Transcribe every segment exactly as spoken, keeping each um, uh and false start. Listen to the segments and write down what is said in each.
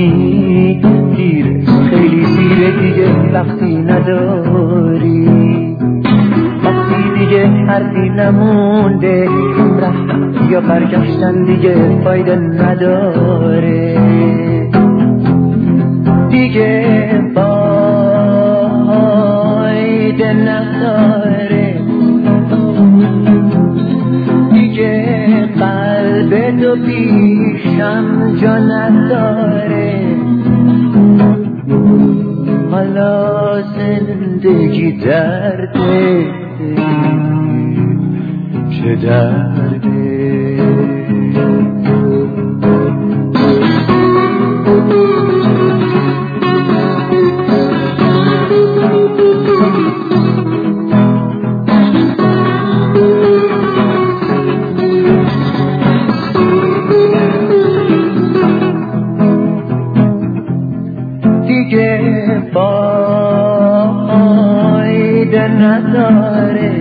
میبینی دیره، خیلی دیره دیگه وقتی نداری، وقتی دیگه حرفی نمونده، رفتن یا برگشتن دیگه فایده نداره، دیگه فایده نداره، دیگه قلب تو پیشم جا نداره، حالا زندگی درده، چه درده. دیگه فایده نداره،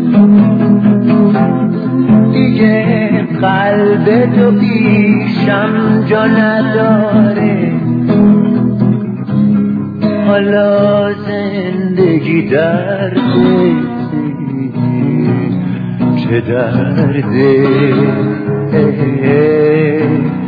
دیگه قلب تو پیشم جا نداره، حالا زندگی درده، چه درده.